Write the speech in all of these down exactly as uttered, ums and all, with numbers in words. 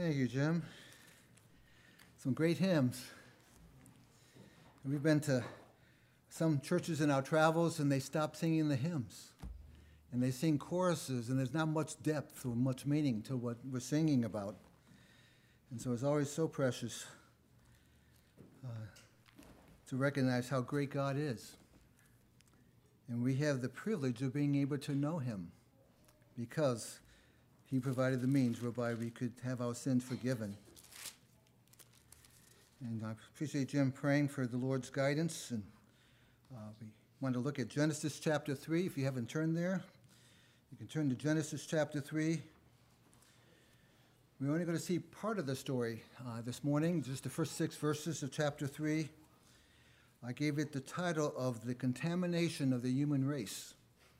Thank you, Jim. Some great hymns. We've been to some churches in our travels, and they stop singing the hymns. And they sing choruses, and there's not much depth or much meaning to what we're singing about. And so it's always so precious uh, to recognize how great God is. And we have the privilege of being able to know him because he provided the means whereby we could have our sins forgiven. And I appreciate Jim praying for the Lord's guidance. And uh, we want to look at Genesis chapter three. If you haven't turned there, you can turn to Genesis chapter three. We're only going to see part of the story uh, this morning, just the first six verses of chapter three. I gave it the title of The Contamination of the Human Race.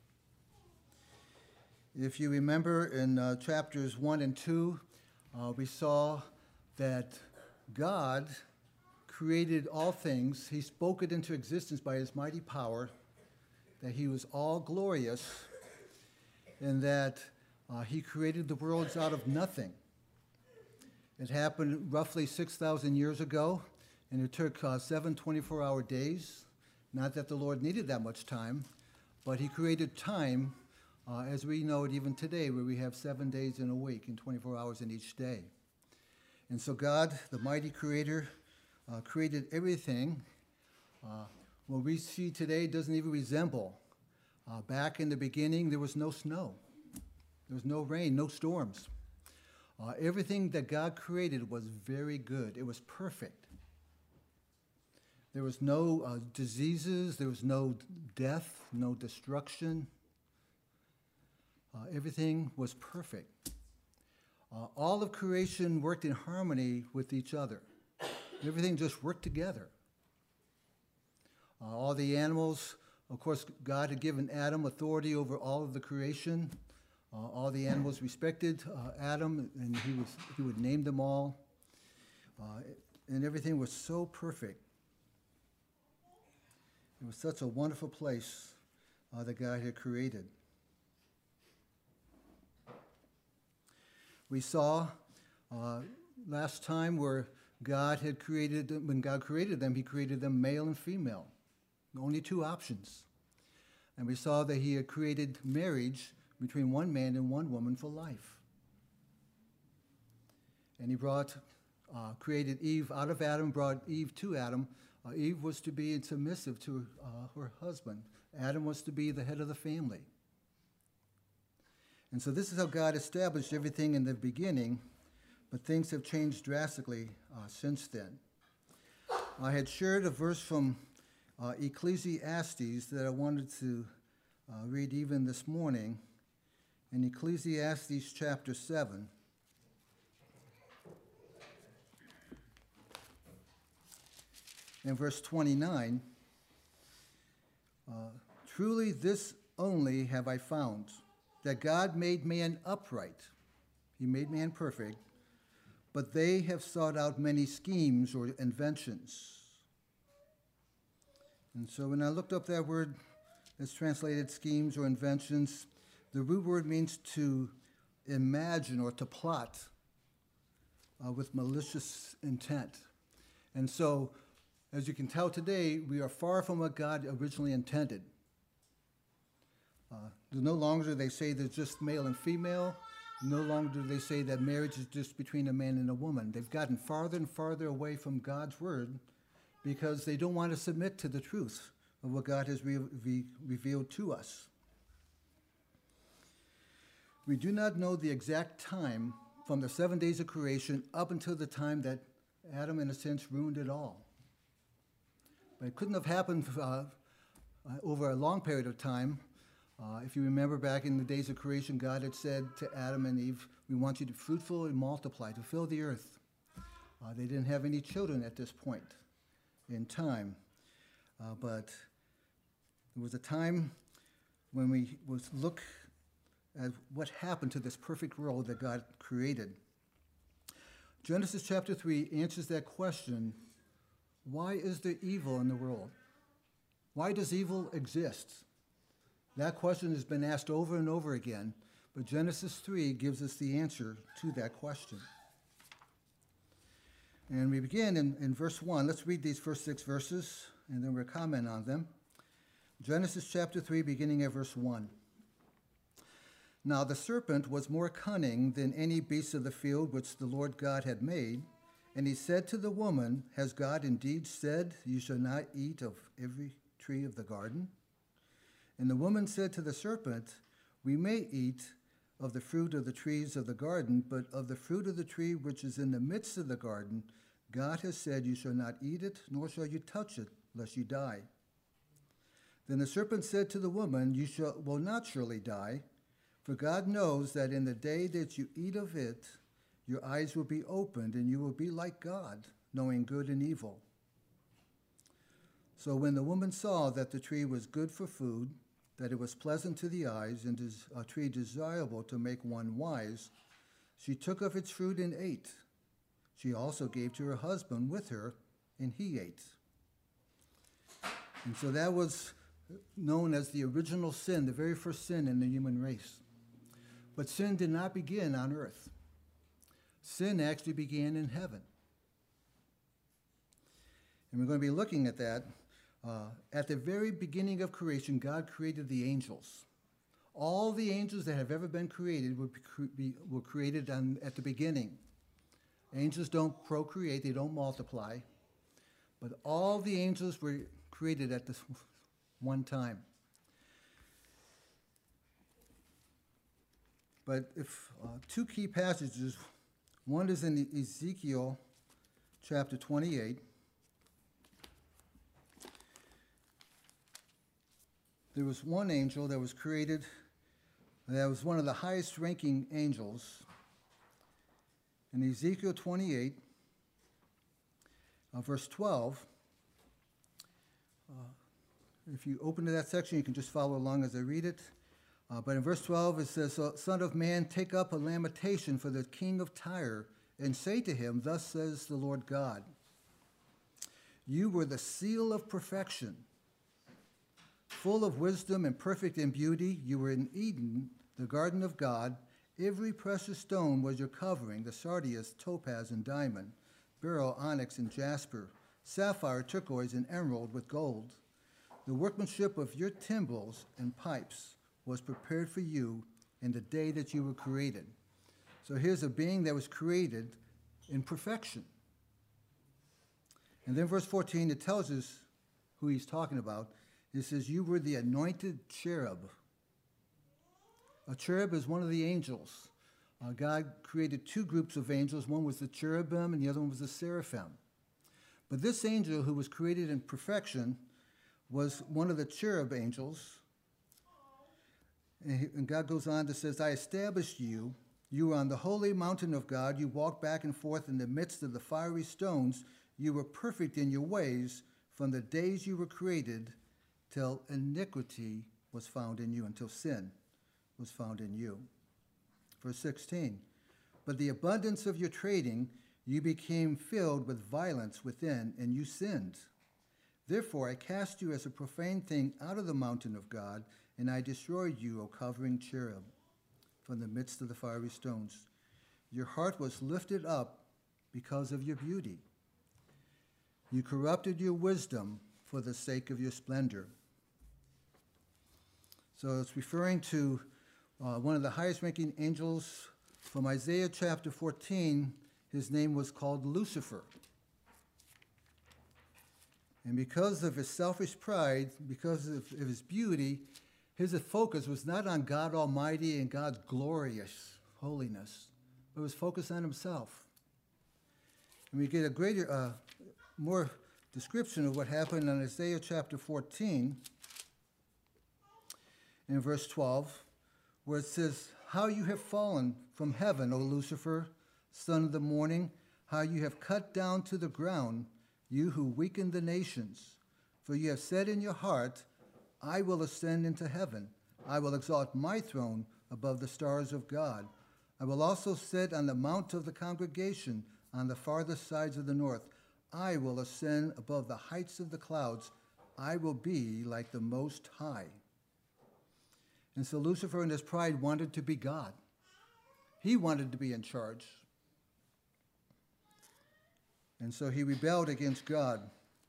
If you remember in uh, chapters one and two, uh, we saw that God created all things. He spoke it into existence by his mighty power, that he was all glorious, and that uh, he created the worlds out of nothing. It happened roughly six thousand years ago, and it took uh, seven twenty-four hour days. Not that the Lord needed that much time, but he created time uh, as we know it even today, where we have seven days in a week and twenty-four hours in each day. And so God, the mighty creator, uh, created everything. Uh, what we see today doesn't even resemble. Uh, back in the beginning, there was no snow. There was no rain, no storms. Uh, everything that God created was very good. It was perfect. There was no uh, diseases. There was no death, no destruction. Uh, everything was perfect. Uh, all of creation worked in harmony with each other. Everything just worked together. Uh, all the animals, of course, God had given Adam authority over all of the creation. Uh, all the animals respected uh, Adam, and he, was, he would name them all. Uh, and everything was so perfect. It was such a wonderful place uh, that God had created. We saw uh, last time where God had created them, when God created them, he created them male and female. Only two options. And we saw that he had created marriage between one man and one woman for life. And he brought, uh, created Eve out of Adam, brought Eve to Adam. Uh, Eve was to be submissive to uh, her husband. Adam was to be the head of the family. And so this is how God established everything in the beginning, but things have changed drastically uh, since then. I had shared a verse from uh, Ecclesiastes that I wanted to uh, read even this morning. In Ecclesiastes chapter seven, in verse twenty-nine, uh, truly this only have I found, that God made man upright. He made man perfect, but they have sought out many schemes or inventions. And so when I looked up that word that's translated schemes or inventions, the root word means to imagine or to plot uh, with malicious intent. And so, as you can tell today, we are far from what God originally intended. Uh, no longer do they say there's just male and female. No longer do they say that marriage is just between a man and a woman. They've gotten farther and farther away from God's word because they don't want to submit to the truth of what God has re- re- revealed to us. We do not know the exact time from the seven days of creation up until the time that Adam, in a sense, ruined it all. But it couldn't have happened uh, uh, over a long period of time. Uh, if you remember back in the days of creation, God had said to Adam and Eve, we want you to be fruitful and multiply, to fill the earth. Uh, they didn't have any children at this point in time. Uh, but there was a time when we was look at what happened to this perfect world that God created. Genesis chapter three answers that question, why is there evil in the world? Why does evil exist? That question has been asked over and over again, but Genesis three gives us the answer to that question. And we begin in, in verse one. Let's read these first six verses, and then we'll comment on them. Genesis chapter three, beginning at verse one. Now the serpent was more cunning than any beast of the field which the Lord God had made. And he said to the woman, Has God indeed said, You shall not eat of every tree of the garden? And the woman said to the serpent, We may eat of the fruit of the trees of the garden, but of the fruit of the tree which is in the midst of the garden, God has said, You shall not eat it, nor shall you touch it, lest you die. Then the serpent said to the woman, You shall, will not surely die, for God knows that in the day that you eat of it, your eyes will be opened, and you will be like God, knowing good and evil. So when the woman saw that the tree was good for food, that it was pleasant to the eyes, and is a tree desirable to make one wise, she took of its fruit and ate. She also gave to her husband with her, and he ate. And so that was known as the original sin, the very first sin in the human race. But sin did not begin on earth. Sin actually began in heaven. And we're going to be looking at that. Uh, at the very beginning of creation, God created the angels. All the angels that have ever been created were, be, were created on, at the beginning. Angels don't procreate, they don't multiply. But all the angels were created at this one time. But if uh, two key passages, one is in Ezekiel chapter twenty-eight. There was one angel that was created, that was one of the highest ranking angels. In Ezekiel twenty-eight, uh, verse twelve, uh, if you open to that section, you can just follow along as I read it. Uh, but in verse twelve, it says, so, Son of man, take up a lamentation for the king of Tyre, and say to him, Thus says the Lord God, You were the seal of perfection, full of wisdom and perfect in beauty. You were in Eden, the garden of God. Every precious stone was your covering, the sardius, topaz, and diamond, beryl, onyx, and jasper, sapphire, turquoise, and emerald with gold. The workmanship of your timbrels and pipes was prepared for you in the day that you were created. So here's a being that was created in perfection. And then verse fourteen, it tells us who he's talking about. It says, You were the anointed cherub. A cherub is one of the angels. Uh, God created two groups of angels. One was the cherubim and the other one was the seraphim. But this angel who was created in perfection was one of the cherub angels. And God goes on to say, I established you. You were on the holy mountain of God. You walked back and forth in the midst of the fiery stones. You were perfect in your ways from the days you were created till iniquity was found in you, until sin was found in you. Verse sixteen, But the abundance of your trading, you became filled with violence within, and you sinned. Therefore I cast you as a profane thing out of the mountain of God, and I destroyed you, O covering cherub, from the midst of the fiery stones. Your heart was lifted up because of your beauty. You corrupted your wisdom for the sake of your splendor. So it's referring to uh, one of the highest ranking angels from Isaiah chapter fourteen. His name was called Lucifer. And because of his selfish pride, because of, of his beauty, his focus was not on God Almighty and God's glorious holiness, but was focused on himself. And we get a greater, uh, more description of what happened in Isaiah chapter fourteen, in verse twelve, where it says, How you have fallen from heaven, O Lucifer, son of the morning, how you have cut down to the ground, you who weaken the nations. For you have said in your heart, I will ascend into heaven. I will exalt my throne above the stars of God. I will also sit on the mount of the congregation on the farthest sides of the north. I will ascend above the heights of the clouds. I will be like the Most High. And so Lucifer in his pride wanted to be God. He wanted to be in charge. And so he rebelled against God.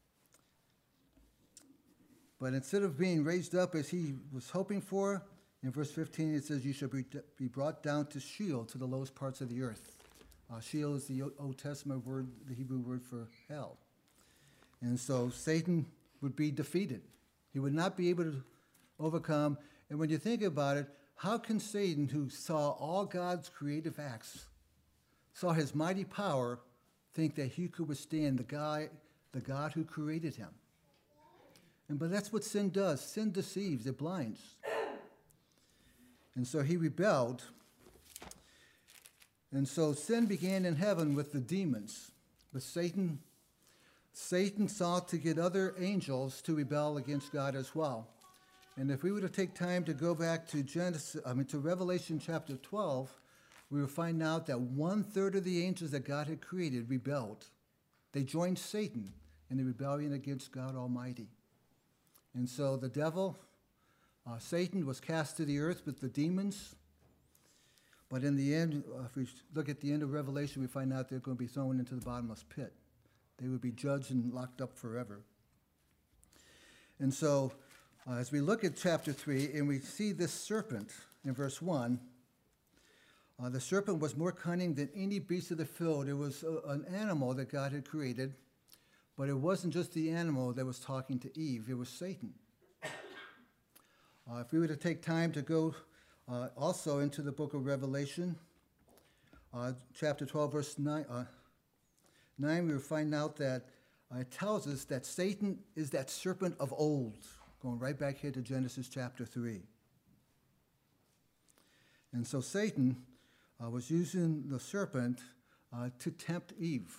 But instead of being raised up as he was hoping for, in verse fifteen it says, you shall be, be brought down to Sheol, to the lowest parts of the earth. Uh, Sheol is the Old Testament word, the Hebrew word for hell. And so Satan would be defeated. He would not be able to overcome. And when you think about it, how can Satan, who saw all God's creative acts, saw his mighty power, think that he could withstand the guy, the God who created him? And but that's what sin does. Sin deceives, it blinds. And so he rebelled. And so sin began in heaven with the demons. But Satan, Satan sought to get other angels to rebel against God as well. And if we were to take time to go back to Genesis, I mean to Revelation chapter twelve, we will find out that one third of the angels that God had created rebelled. They joined Satan in the rebellion against God Almighty. And so the devil, uh, Satan, was cast to the earth with the demons. But in the end, uh, if we look at the end of Revelation, we find out they're going to be thrown into the bottomless pit. They would be judged and locked up forever. And so uh, as we look at chapter three, and we see this serpent in verse one, uh, the serpent was more cunning than any beast of the field. It was a, an animal that God had created. But it wasn't just the animal that was talking to Eve, it was Satan. Uh, if we were to take time to go uh, also into the book of Revelation, uh, chapter twelve, verse nine, uh, nine, we will find out that uh, it tells us that Satan is that serpent of old, going right back here to Genesis chapter three. And so Satan uh, was using the serpent uh, to tempt Eve.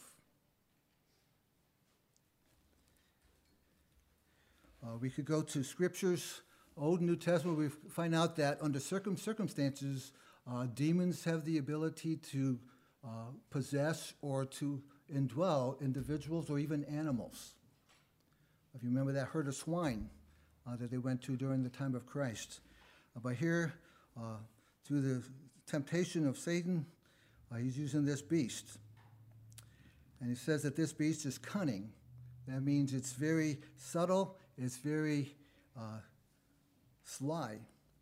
Uh, we could go to scriptures, Old and New Testament. We find out that under certain circumstances, uh, demons have the ability to uh, possess or to indwell individuals or even animals. If you remember that herd of swine uh, that they went to during the time of Christ. Uh, but here, uh, through the temptation of Satan, uh, he's using this beast. And he says that this beast is cunning. That means it's very subtle. It's very uh, sly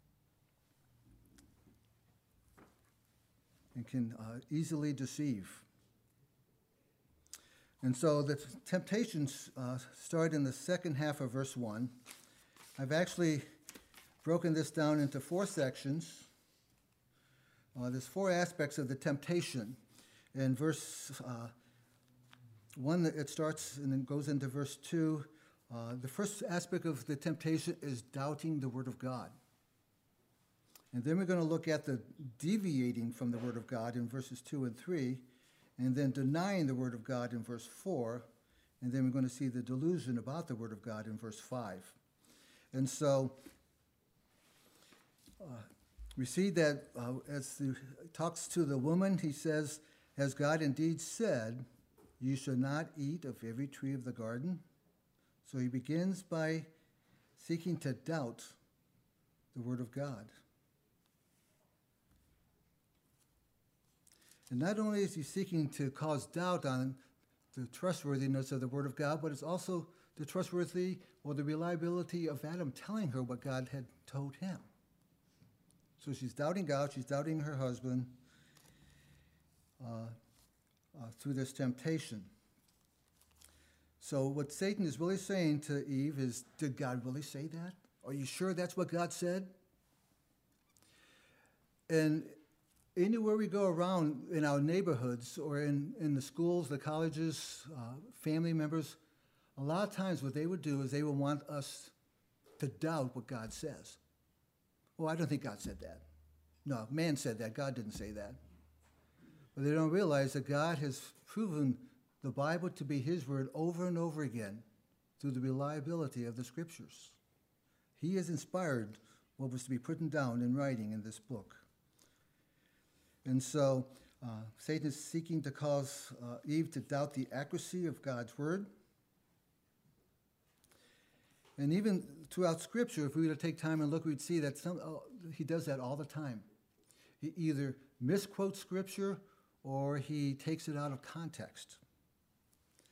and can uh, easily deceive. And so the temptations uh, start in the second half of verse one. I've actually broken this down into four sections. Uh, there's four aspects of the temptation. In verse uh, one, it starts and then goes into verse two. Uh, the first aspect of the temptation is doubting the Word of God. And then we're going to look at the deviating from the Word of God in verses two and three, and then denying the Word of God in verse four, and then we're going to see the delusion about the Word of God in verse five. And so uh, we see that uh, as he talks to the woman, he says, has God indeed said, you shall not eat of every tree of the garden? So he begins by seeking to doubt the Word of God. And not only is he seeking to cause doubt on the trustworthiness of the Word of God, but it's also the trustworthy or the reliability of Adam telling her what God had told him. So she's doubting God, she's doubting her husband uh, uh, through this temptation. So what Satan is really saying to Eve is, did God really say that? Are you sure that's what God said? And anywhere we go around in our neighborhoods or in, in the schools, the colleges, uh, family members, a lot of times what they would do is they would want us to doubt what God says. Oh, I don't think God said that. No, man said that. God didn't say that. But they don't realize that God has proven the Bible to be his word over and over again through the reliability of the scriptures. He has inspired what was to be put down in writing in this book. And so uh, Satan is seeking to cause uh, Eve to doubt the accuracy of God's word. And even throughout Scripture, if we were to take time and look, we'd see that some, uh, he does that all the time. He either misquotes Scripture or he takes it out of context.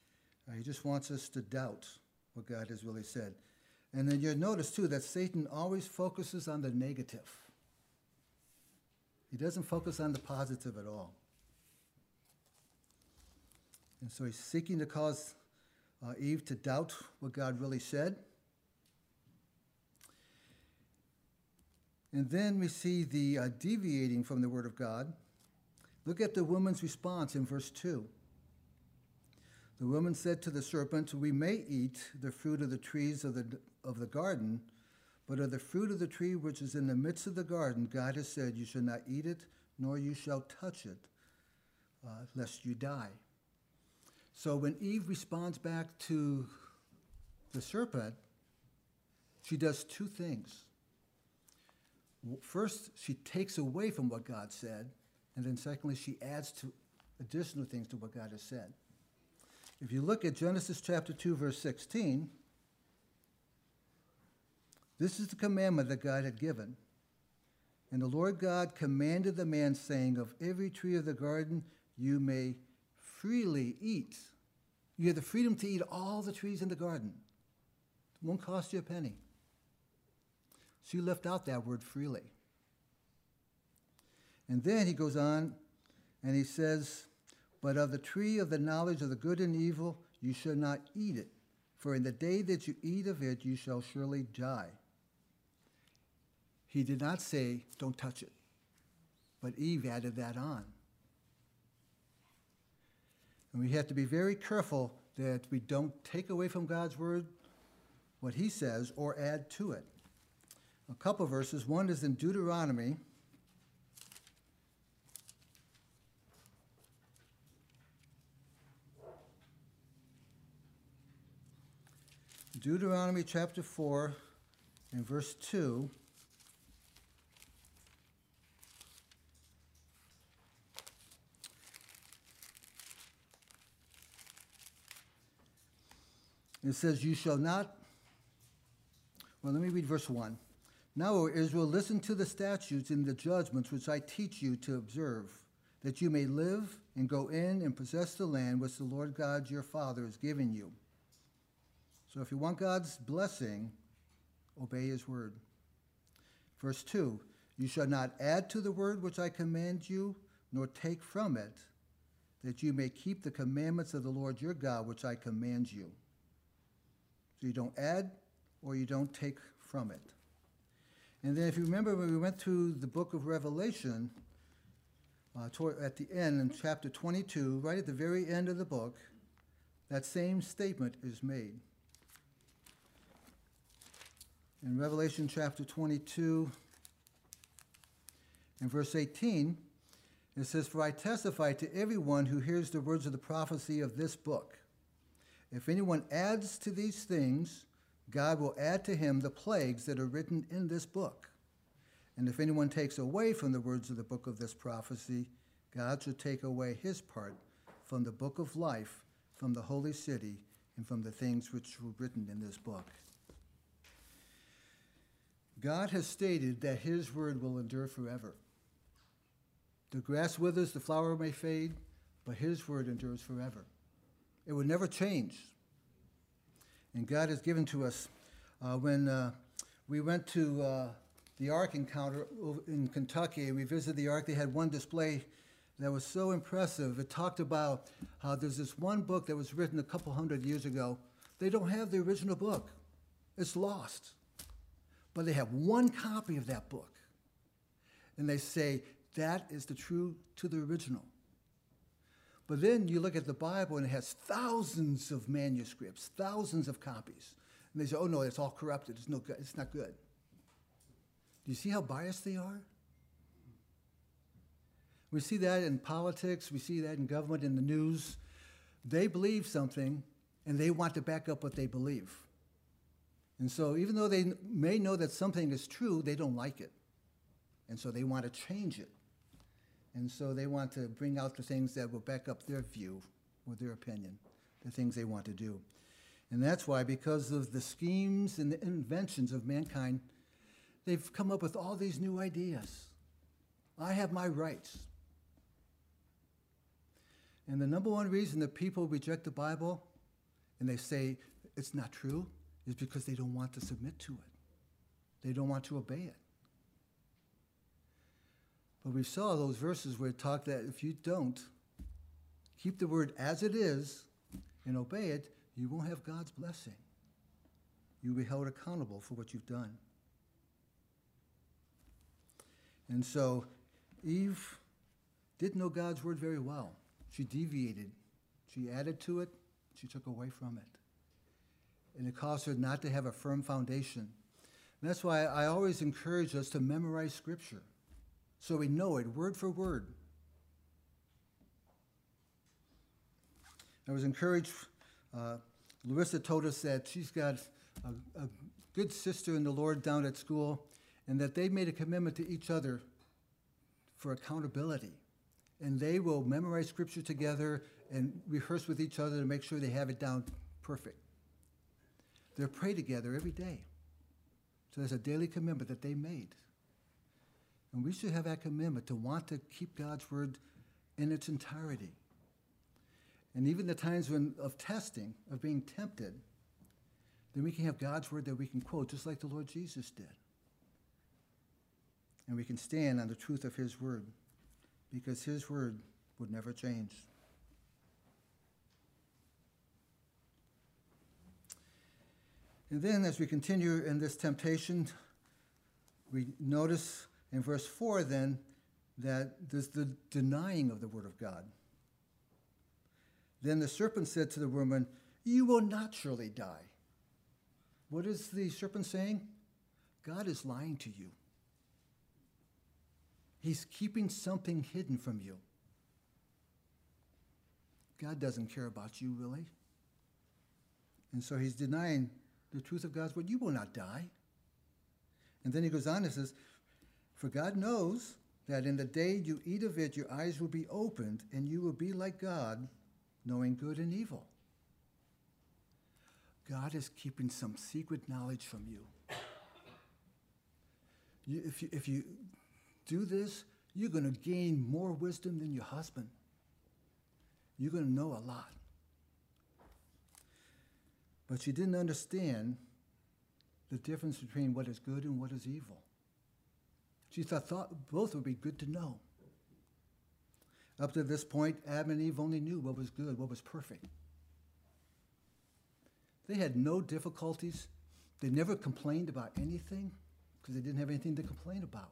Uh, he just wants us to doubt what God has really said. And then you'll notice, too, that Satan always focuses on the negative. He doesn't focus on the positive at all. And so he's seeking to cause uh, Eve to doubt what God really said. And then we see the uh, deviating from the Word of God. Look at the woman's response in verse two. The woman said to the serpent, "We may eat the fruit of the trees of the, of the garden, but of the fruit of the tree which is in the midst of the garden, God has said, you shall not eat it, nor you shall touch it, uh, lest you die." So when Eve responds back to the serpent, she does two things. First, she takes away from what God said, and then secondly, she adds to additional things to what God has said. If you look at Genesis chapter two, verse sixteen, this is the commandment that God had given. And the Lord God commanded the man, saying, "Of every tree of the garden you may freely eat." You have the freedom to eat all the trees in the garden. It won't cost you a penny. She left out that word freely. And then he goes on and he says, "But of the tree of the knowledge of the good and evil you shall not eat it, for in the day that you eat of it you shall surely die." He did not say, don't touch it. But Eve added that on. And we have to be very careful that we don't take away from God's word what he says or add to it. A couple verses. One is in Deuteronomy. Deuteronomy chapter four and verse two. It says, "You shall not," well, let me read verse one. "Now, O Israel, listen to the statutes and the judgments which I teach you to observe, that you may live and go in and possess the land which the Lord God your Father is giving you." So if you want God's blessing, obey his word. Verse two, "You shall not add to the word which I command you, nor take from it, that you may keep the commandments of the Lord your God, which I command you." So you don't add or you don't take from it. And then if you remember when we went through the book of Revelation, uh, toward, at the end in chapter twenty-two, right at the very end of the book, that same statement is made. In Revelation chapter twenty-two and verse eighteen, it says, "For I testify to everyone who hears the words of the prophecy of this book. If anyone adds to these things, God will add to him the plagues that are written in this book. And if anyone takes away from the words of the book of this prophecy, God shall take away his part from the book of life, from the holy city, and from the things which were written in this book." God has stated that his word will endure forever. The grass withers, the flower may fade, but his word endures forever. It will never change. And God has given to us, uh, when uh, we went to uh, the Ark Encounter in Kentucky, and we visited the Ark, they had one display that was so impressive. It talked about how there's this one book that was written a couple hundred years ago. They don't have the original book. It's lost. But they have one copy of that book. And they say, that is the true to the original. But then you look at the Bible and it has thousands of manuscripts, thousands of copies. And they say, oh no, it's all corrupted. It's no good. It's not good. Do you see how biased they are? We see that in politics. We see that in government, in the news. They believe something and they want to back up what they believe. And so even though they may know that something is true, they don't like it. And so they want to change it. And so they want to bring out the things that will back up their view or their opinion, the things they want to do. And that's why, because of the schemes and the inventions of mankind, they've come up with all these new ideas. I have my rights. And the number one reason that people reject the Bible and they say it's not true is because they don't want to submit to it. They don't want to obey it. But we saw those verses where it talked that if you don't keep the word as it is and obey it, you won't have God's blessing. You'll be held accountable for what you've done. And so Eve didn't know God's word very well. She deviated. She added to it. She took away from it. And it caused her not to have a firm foundation. And that's why I always encourage us to memorize Scripture so we know it word for word. I was encouraged. Uh, Larissa told us that she's got a, a good sister in the Lord down at school, and that they made a commitment to each other for accountability. And they will memorize Scripture together and rehearse with each other to make sure they have it down perfect. They'll pray together every day. So there's a daily commitment that they made. And we should have that commitment to want to keep God's word in its entirety. And even the times when of testing, of being tempted, then we can have God's word that we can quote, just like the Lord Jesus did. And we can stand on the truth of his word, because his word would never change. And then as we continue in this temptation, we notice in verse four then that there's the denying of the word of God. Then the serpent said to the woman, "You will not surely die." What is the serpent saying? God is lying to you. He's keeping something hidden from you. God doesn't care about you, really. And so he's denying the truth of God's word. You will not die. And then he goes on and says, "For God knows that in the day you eat of it, your eyes will be opened, and you will be like God, knowing good and evil." God is keeping some secret knowledge from you. you if, you if you do this, you're going to gain more wisdom than your husband. You're going to know a lot. But she didn't understand the difference between what is good and what is evil. She thought, thought both would be good to know. Up to this point, Adam and Eve only knew what was good, what was perfect. They had no difficulties. They never complained about anything because they didn't have anything to complain about.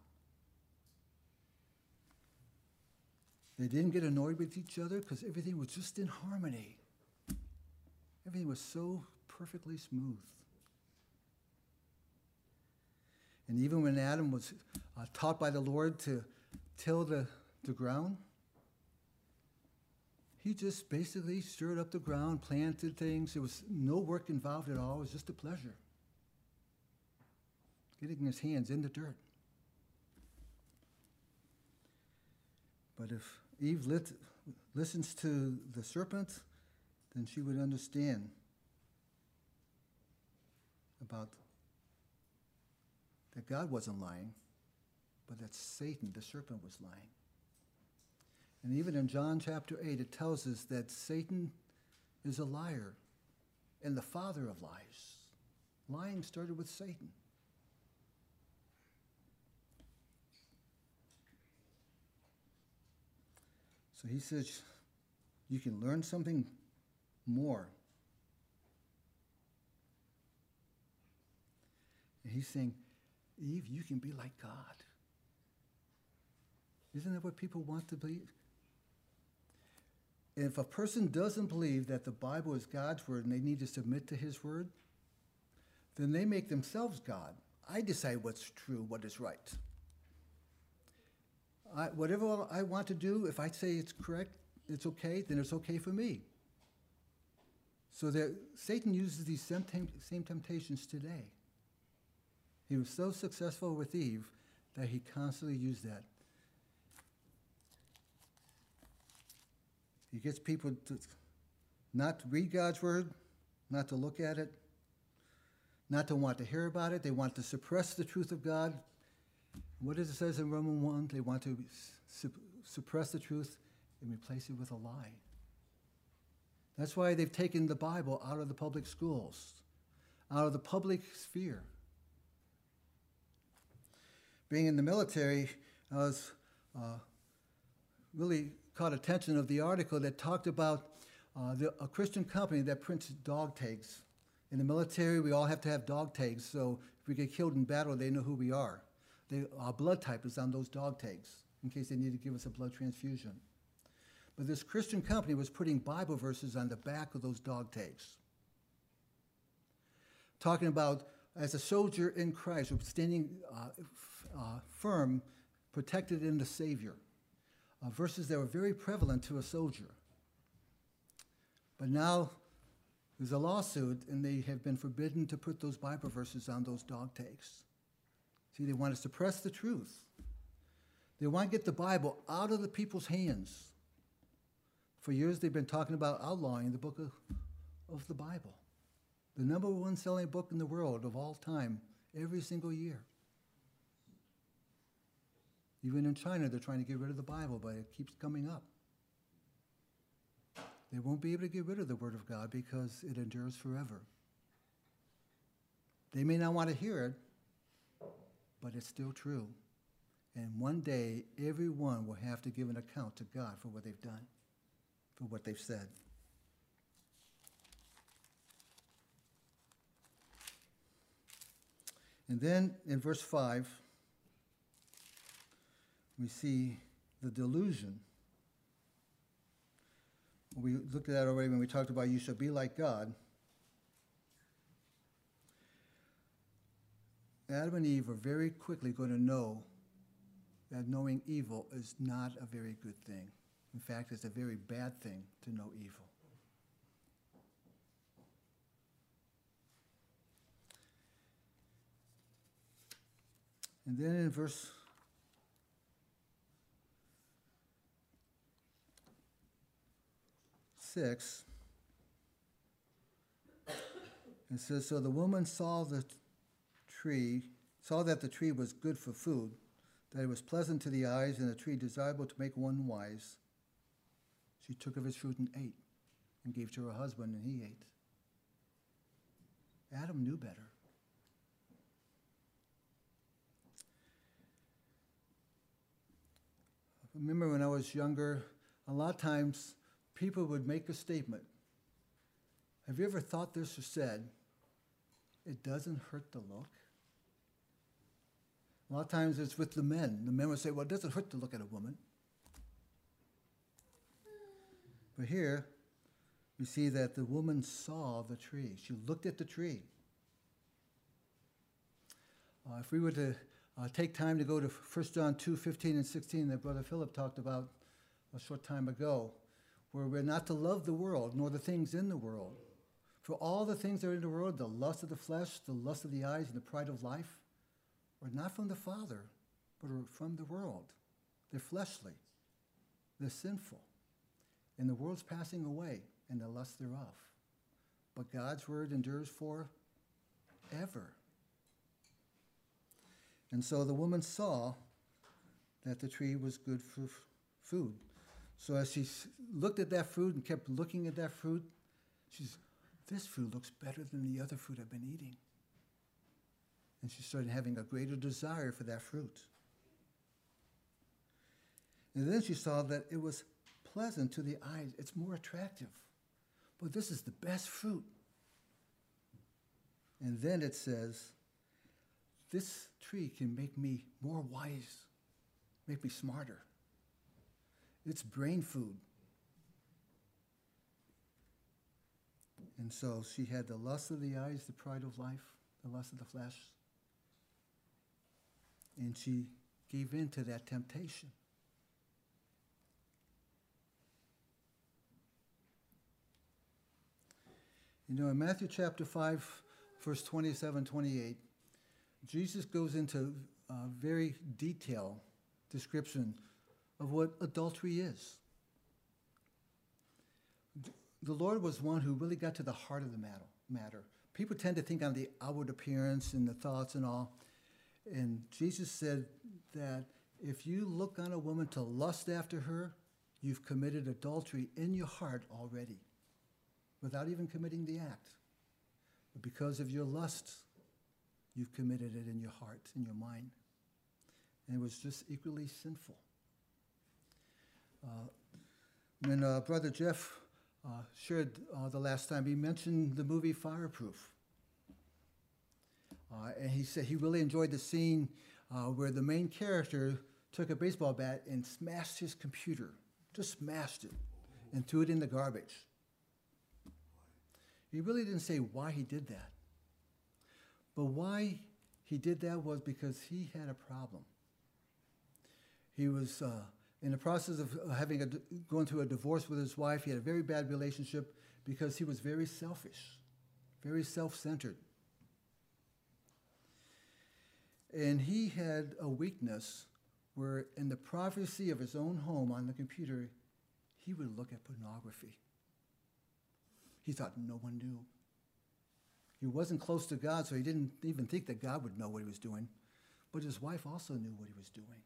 They didn't get annoyed with each other because everything was just in harmony. Everything was so perfectly smooth. And even when Adam was uh, taught by the Lord to till the, the ground, he just basically stirred up the ground, planted things. There was no work involved at all. It was just a pleasure. Getting his hands in the dirt. But if Eve lit, listens to the serpent, then she would understand about that God wasn't lying, but that Satan, the serpent, was lying. And even in John chapter eight, it tells us that Satan is a liar and the father of lies. Lying started with Satan. So he says, you can learn something more. And he's saying, Eve, you can be like God. Isn't that what people want to believe? And if a person doesn't believe that the Bible is God's word and they need to submit to his word, then they make themselves God. I decide what's true, what is right. I, whatever I want to do, if I say it's correct, it's okay, then it's okay for me. So that Satan uses these same, tem- same temptations today. He was so successful with Eve that he constantly used that. He gets people to not to read God's word, not to look at it, not to want to hear about it. They want to suppress the truth of God. What does it say in Romans one? They want to su- suppress the truth and replace it with a lie. That's why they've taken the Bible out of the public schools, out of the public sphere. Being in the military, I was uh, really caught attention of the article that talked about uh, the, a Christian company that prints dog tags. In the military, we all have to have dog tags, so if we get killed in battle, they know who we are. They, our blood type is on those dog tags in case they need to give us a blood transfusion. But this Christian company was putting Bible verses on the back of those dog tags, talking about as a soldier in Christ, standing uh, f- uh, firm, protected in the Savior, uh, verses that were very prevalent to a soldier. But now there's a lawsuit, and they have been forbidden to put those Bible verses on those dog tags. See, they want to suppress the truth. They want to get the Bible out of the people's hands. For years, they've been talking about outlawing the book of, of the Bible, the number one selling book in the world of all time, every single year. Even in China, they're trying to get rid of the Bible, but it keeps coming up. They won't be able to get rid of the Word of God because it endures forever. They may not want to hear it, but it's still true. And one day, everyone will have to give an account to God for what they've done, for what they've said. And then in verse five, we see the delusion. We looked at that already when we talked about you shall be like God. Adam and Eve are very quickly going to know that knowing evil is not a very good thing. In fact, it's a very bad thing to know evil. And then in verse six, it says, so the woman saw the tree, saw that the tree was good for food, that it was pleasant to the eyes, and a tree desirable to make one wise. She took of its fruit and ate, and gave to her husband, and he ate. Adam knew better. I remember when I was younger, a lot of times people would make a statement. Have you ever thought this or said, it doesn't hurt to look? A lot of times it's with the men. The men would say, well, it doesn't hurt to look at a woman. But here, we see that the woman saw the tree. She looked at the tree. Uh, if we were to uh, take time to go to First John two, fifteen and sixteen that Brother Philip talked about a short time ago, where we're not to love the world, nor the things in the world. For all the things that are in the world, the lust of the flesh, the lust of the eyes, and the pride of life, are not from the Father, but are from the world. They're fleshly. They're sinful. And the world's passing away, and the lust thereof. But God's word endures forever. And so the woman saw that the tree was good for f- food. So as she s- looked at that fruit and kept looking at that fruit, she's, this food looks better than the other fruit I've been eating. And she started having a greater desire for that fruit. And then she saw that it was pleasant to the eyes. It's more attractive. But this is the best fruit. And then it says, this tree can make me more wise, make me smarter. It's brain food. And so she had the lust of the eyes, the pride of life, the lust of the flesh. And she gave in to that temptation. You know, in Matthew chapter five, verse twenty-seven, twenty-eight, Jesus goes into a very detailed description of what adultery is. The Lord was one who really got to the heart of the matter. People tend to think on the outward appearance and the thoughts and all. And Jesus said that if you look on a woman to lust after her, you've committed adultery in your heart already. without even committing the act. But because of your lust, you've committed it in your heart, in your mind. And it was just equally sinful. Uh, when uh, Brother Jeff uh, shared uh, the last time, he mentioned the movie Fireproof. Uh, and he said he really enjoyed the scene uh, where the main character took a baseball bat and smashed his computer, just smashed it, and threw it in the garbage. He really didn't say why he did that. But why he did that was because he had a problem. He was uh, in the process of having a, going through a divorce with his wife. He had a very bad relationship because he was very selfish, very self-centered. And he had a weakness where in the privacy of his own home on the computer, he would look at pornography. He thought no one knew. He wasn't close to God, so he didn't even think that God would know what he was doing. But his wife also knew what he was doing.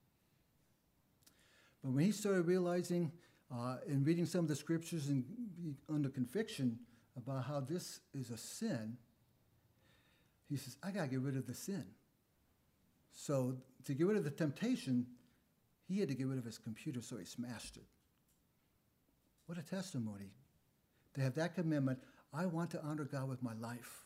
But when he started realizing uh, and reading some of the scriptures and under conviction about how this is a sin, he says, I got to get rid of the sin. So to get rid of the temptation, he had to get rid of his computer, so he smashed it. What a testimony. To have that commitment, I want to honor God with my life.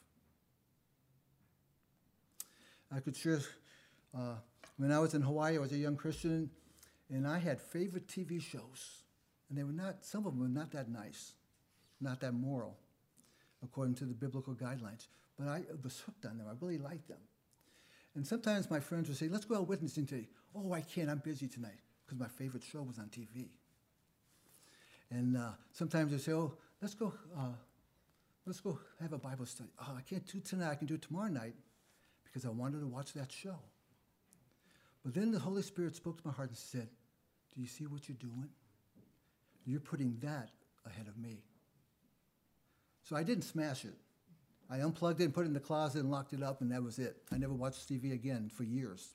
I could share, uh, when I was in Hawaii, I was a young Christian, and I had favorite T V shows. And they were not, some of them were not that nice, not that moral, according to the biblical guidelines. But I was hooked on them. I really liked them. And sometimes my friends would say, let's go out witnessing today. Oh, I can't, I'm busy tonight, because my favorite show was on T V. And uh, sometimes they say, oh, let's go, uh, let's go have a Bible study. Oh, I can't do it tonight, I can do it tomorrow night, because I wanted to watch that show. But then the Holy Spirit spoke to my heart and said, do you see what you're doing? You're putting that ahead of me. So I didn't smash it. I unplugged it and put it in the closet and locked it up, and that was it. I never watched T V again for years.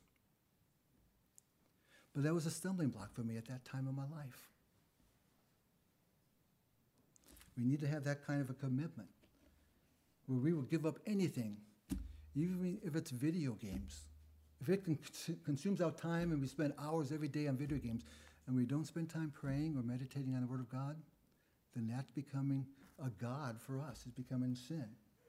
But that was a stumbling block for me at that time of my life. We need to have that kind of a commitment where we will give up anything, even if it's video games. If it con- consumes our time and we spend hours every day on video games and we don't spend time praying or meditating on the Word of God, then that's becoming a God for us. It's becoming sin.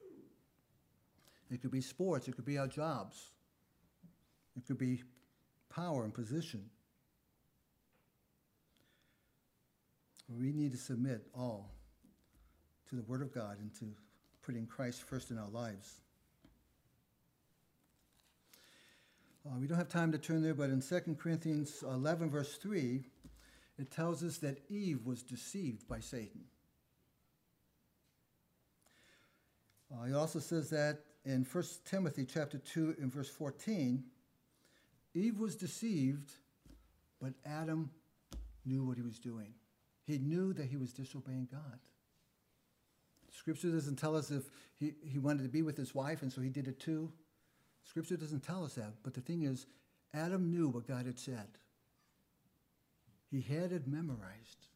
It could be sports. It could be our jobs. It could be power and position. We need to submit all to the Word of God and to putting Christ first in our lives. Uh, we don't have time to turn there, but in Second Corinthians eleven, verse three, it tells us that Eve was deceived by Satan. Uh, it also says that in First Timothy chapter two and verse fourteen, Eve was deceived, but Adam knew what he was doing. He knew that he was disobeying God. Scripture doesn't tell us if he, he wanted to be with his wife and so he did it too. Scripture doesn't tell us that. But the thing is, Adam knew what God had said. He had it memorized.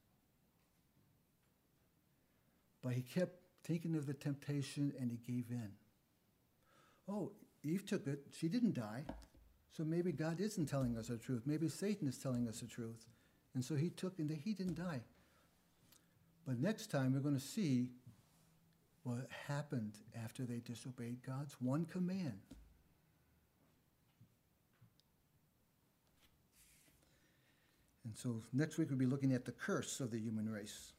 But he kept thinking of the temptation and he gave in. Oh, Eve took it. She didn't die. So maybe God isn't telling us the truth. Maybe Satan is telling us the truth. And so he took and he didn't die. But next time we're going to see what happened after they disobeyed God's one command. And so next week we'll be looking at the curse of the human race.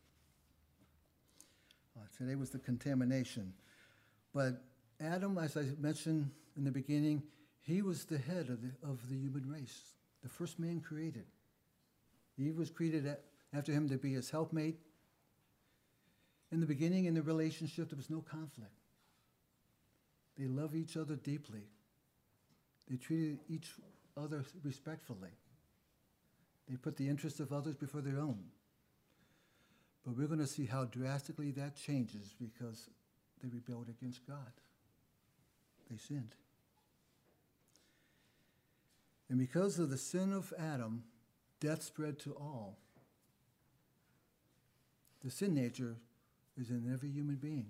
Uh, today was the contamination. But Adam, as I mentioned in the beginning, he was the head of the, of the human race, the first man created. Eve was created at, after him to be his helpmate. In the beginning, in the relationship, there was no conflict. They loved each other deeply. They treated each other respectfully. They put the interests of others before their own. But we're going to see how drastically that changes because they rebelled against God. They sinned. And because of the sin of Adam, death spread to all. The sin nature is in every human being.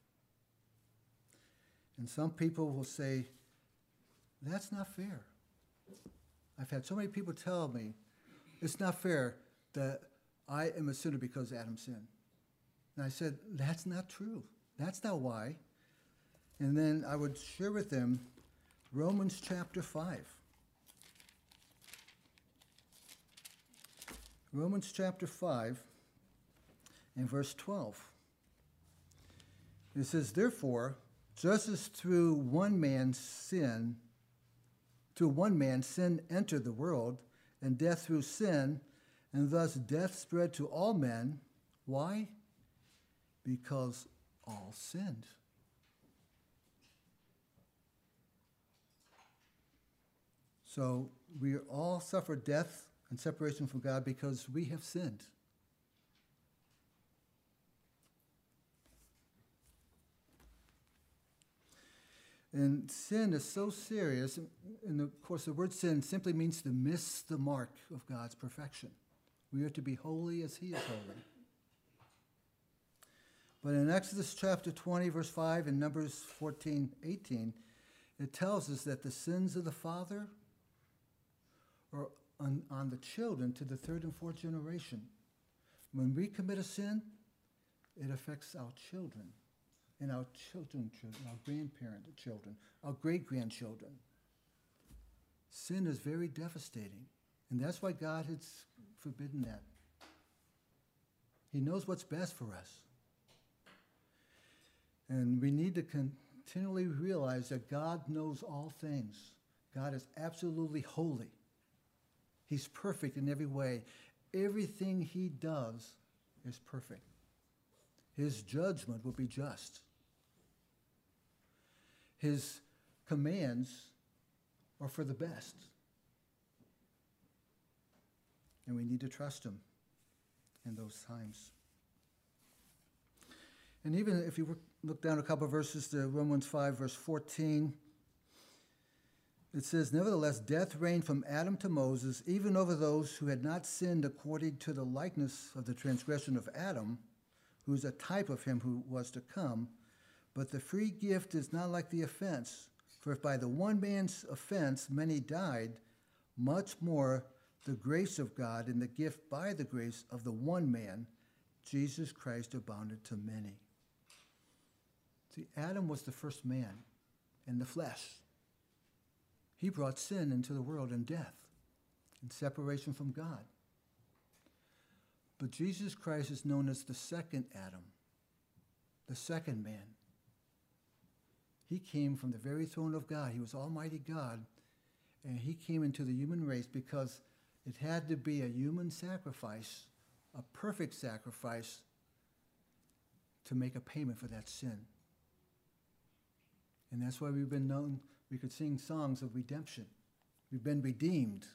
And some people will say, that's not fair. I've had so many people tell me, it's not fair that I am a sinner because Adam sinned. And I said, that's not true. That's not why. And then I would share with them Romans chapter five. Romans chapter five and verse twelve. It says, therefore, just as through one man's sin, through one man sin entered the world, and death through sin, and thus death spread to all men. Why? Because all sinned. So we all suffer death and separation from God because we have sinned. And sin is so serious, and of course the word sin simply means to miss the mark of God's perfection. We are to be holy as he is holy. But in Exodus chapter twenty, verse five, and Numbers fourteen, eighteen, it tells us that the sins of the father are on, on the children to the third and fourth generation. When we commit a sin, it affects our children. And our children, children, our grandparent children, our great-grandchildren. Sin is very devastating, and that's why God has forbidden that. He knows what's best for us. And we need to continually realize that God knows all things. God is absolutely holy. He's perfect in every way. Everything he does is perfect. His judgment will be just. His commands are for the best. And we need to trust him in those times. And even if you look down a couple of verses to Romans five, verse fourteen, it says, nevertheless, death reigned from Adam to Moses, even over those who had not sinned according to the likeness of the transgression of Adam, who is a type of him who was to come. But the free gift is not like the offense. For if by the one man's offense many died, much more the grace of God and the gift by the grace of the one man, Jesus Christ, abounded to many. See, Adam was the first man in the flesh. He brought sin into the world and death and separation from God. But Jesus Christ is known as the second Adam, the second man. He came from the very throne of God. He was Almighty God, and he came into the human race because it had to be a human sacrifice, a perfect sacrifice, to make a payment for that sin. And that's why we've been known, we could sing songs of redemption. We've been redeemed.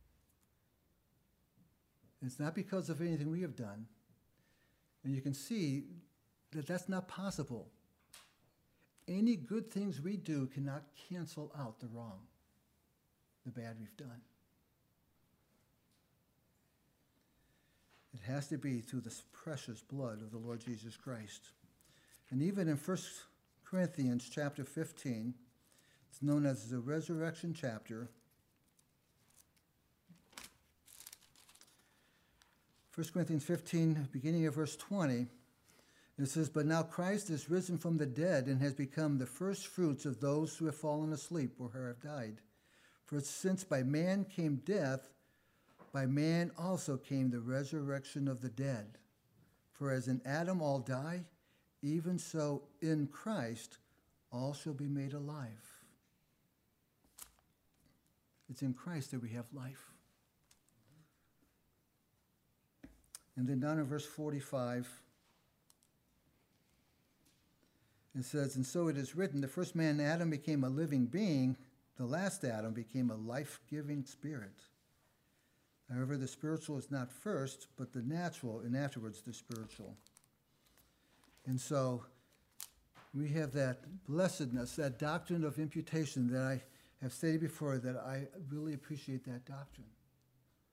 It's not because of anything we have done. And you can see that that's not possible. Any good things we do cannot cancel out the wrong, the bad we've done. It has to be through the precious blood of the Lord Jesus Christ. And even in First Corinthians chapter fifteen, it's known as the resurrection chapter. First Corinthians fifteen, beginning of verse twenty, it says, but now Christ is risen from the dead and has become the first fruits of those who have fallen asleep or have died. For since by man came death, by man also came the resurrection of the dead. For as in Adam all die, even so in Christ all shall be made alive. It's in Christ that we have life. And then down in verse forty-five, it says, and so it is written, the first man, Adam, became a living being. The last Adam became a life-giving spirit. However, the spiritual is not first, but the natural, and afterwards the spiritual. And so we have that blessedness, that doctrine of imputation that I have stated before, that I really appreciate that doctrine.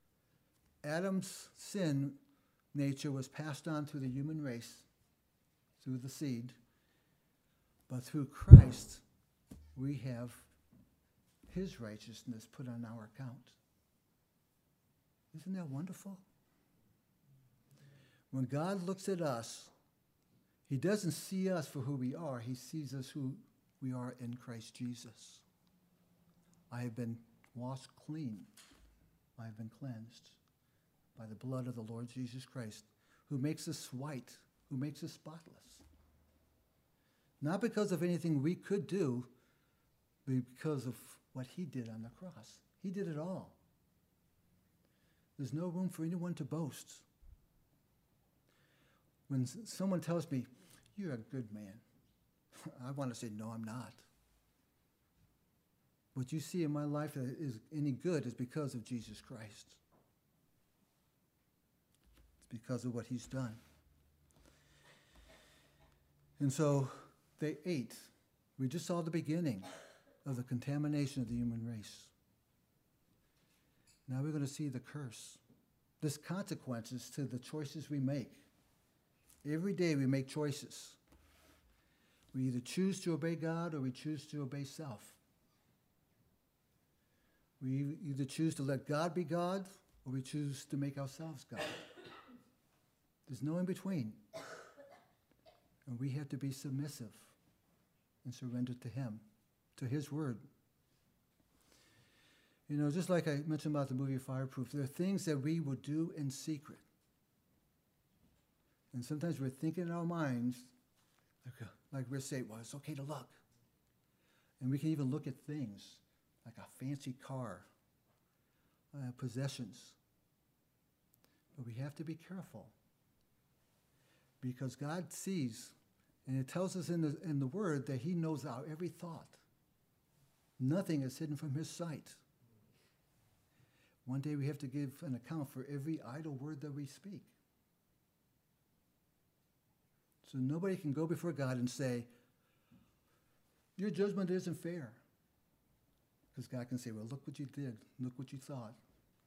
Adam's sin nature was passed on to the human race, through the seed, but through Christ, we have his righteousness put on our account. Isn't that wonderful? When God looks at us, he doesn't see us for who we are. He sees us who we are in Christ Jesus. I have been washed clean. I have been cleansed by the blood of the Lord Jesus Christ, who makes us white, who makes us spotless. Not because of anything we could do, but because of what he did on the cross. He did it all. There's no room for anyone to boast. When someone tells me, you're a good man, I want to say, no, I'm not. What you see in my life that is any good is because of Jesus Christ. It's because of what he's done. And so they ate. We just saw the beginning of the contamination of the human race. Now we're going to see the curse. There's consequences to the choices we make. Every day we make choices. We either choose to obey God or we choose to obey self. We either choose to let God be God or we choose to make ourselves God. There's no in between. And we have to be submissive and surrender to him, to his word. You know, just like I mentioned about the movie Fireproof, there are things that we will do in secret. And sometimes we're thinking in our minds, like, like we're saying, well, it's okay to look. And we can even look at things like a fancy car, uh, possessions. But we have to be careful because God sees, and it tells us in the, in the Word that he knows our every thought. Nothing is hidden from his sight. One day we have to give an account for every idle word that we speak. So nobody can go before God and say, your judgment isn't fair. Because God can say, well, look what you did. Look what you thought.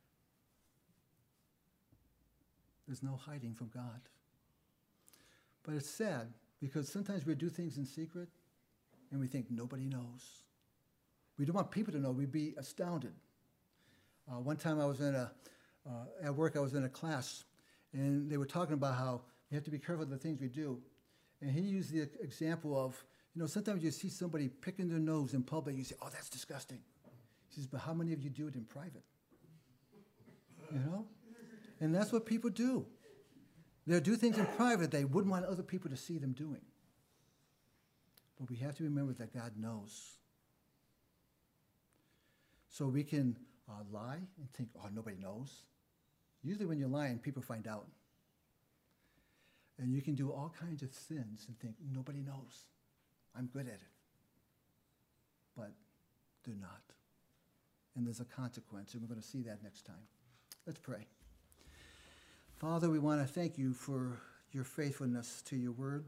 There's no hiding from God. But it's sad because sometimes we do things in secret and we think nobody knows. We don't want people to know. We'd be astounded. Uh, one time I was in a, uh, at work, I was in a class, and they were talking about how we have to be careful of the things we do. And he used the example of, you know, sometimes you see somebody picking their nose in public, you say, oh, that's disgusting. He says, but how many of you do it in private? You know? And that's what people do. They'll do things in private they wouldn't want other people to see them doing. But we have to remember that God knows. So we can uh, lie and think, oh, nobody knows. Usually when you're lying, people find out. And you can do all kinds of sins and think, nobody knows. I'm good at it. But do not. And there's a consequence, and we're going to see that next time. Let's pray. Father, we want to thank you for your faithfulness to your word.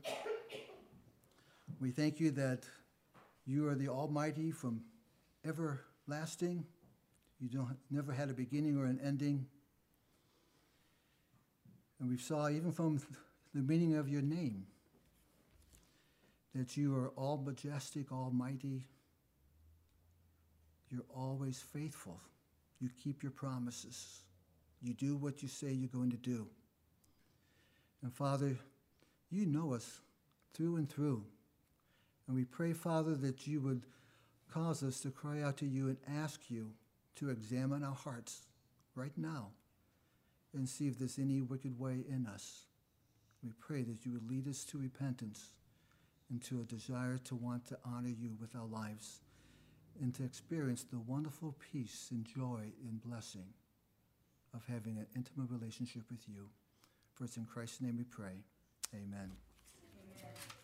We thank you that you are the Almighty from everlasting. You don't never had a beginning or an ending. And we saw even from the meaning of your name that you are all majestic, almighty. You're always faithful. You keep your promises. You do what you say you're going to do. And Father, you know us through and through. And we pray, Father, that you would cause us to cry out to you and ask you to examine our hearts right now and see if there's any wicked way in us. We pray that you would lead us to repentance and to a desire to want to honor you with our lives and to experience the wonderful peace and joy and blessing of having an intimate relationship with you. For it's in Christ's name we pray. Amen. Amen.